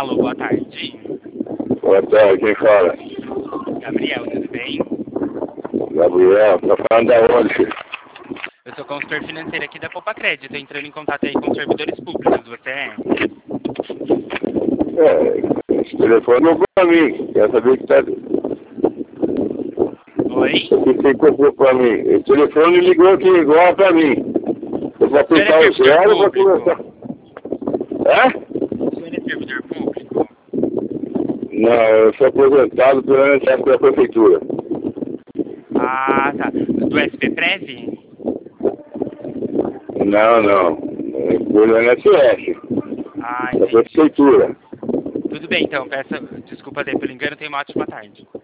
Alô, boa tarde. Boa tarde, quem fala? Gabriel, tudo bem? Gabriel, tá falando da onde, filho? Eu sou consultor financeiro aqui da Copacred. Estou entrando em contato aí com os servidores públicos. Você é? Esse telefone não foi pra mim. Quer saber que tá... Oi? O que você comprou pra mim? Esse telefone ligou aqui igual pra mim. Eu vou O senhor é apertar o servidor zero e vou público? começar. É? O senhor é servidor público? Não, eu sou aposentado durante a prefeitura. Ah, tá. Do SPPrev? Não, não. É do INSS. Ah, Da entendi. prefeitura. Tudo bem, então. Peço desculpa daí pelo engano. Tenha uma ótima tarde.